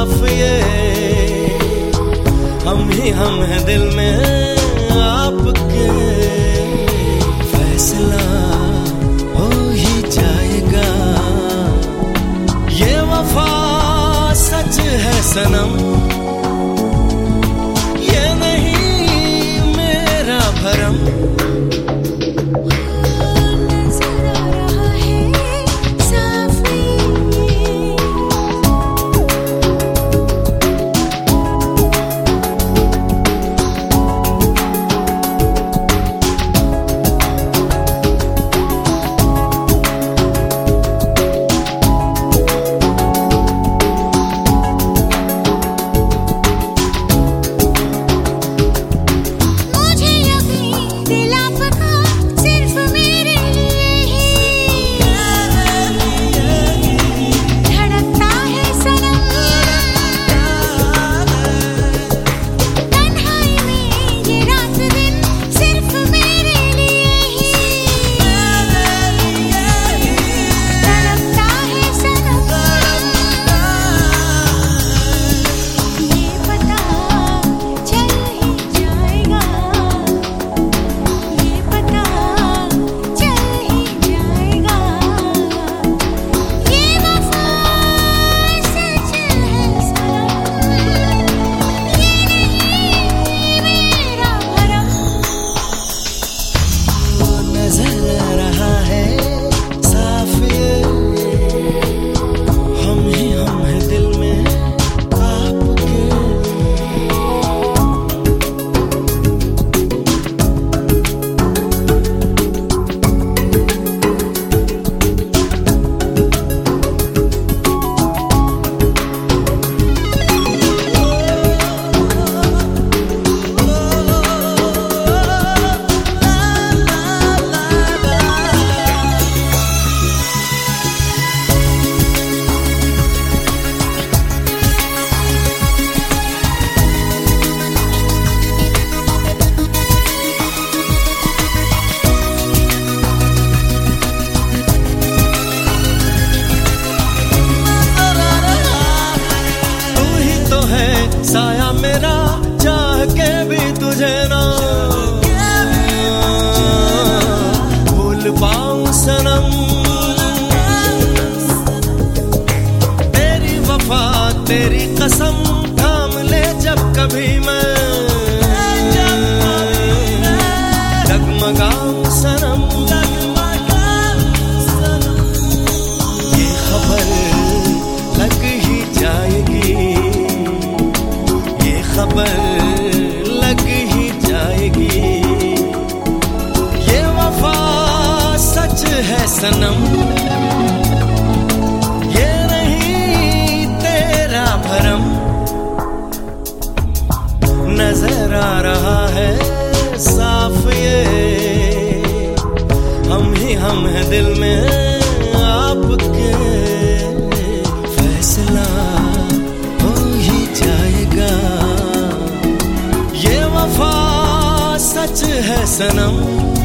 साफ ये हम हैं दिल में आपके, फैसला हो ही जाएगा। ये वफा सच है सनम, ये नहीं मेरा भरम। साया मेरा चाह के भी तुझे ना भूल पाऊं सनम। तेरी वफा तेरी कसम थाम ले जब कभी मैं डगमगाऊं सनम। ये खबर लग ही जाएगी, खबर लग ही जाएगी। ये वफा सच है सनम, ये नहीं तेरा भरम। नजर आ रहा है साफ ये हम हैं दिल में आपके, फैसला हो ही जाएगा। सच है सनम।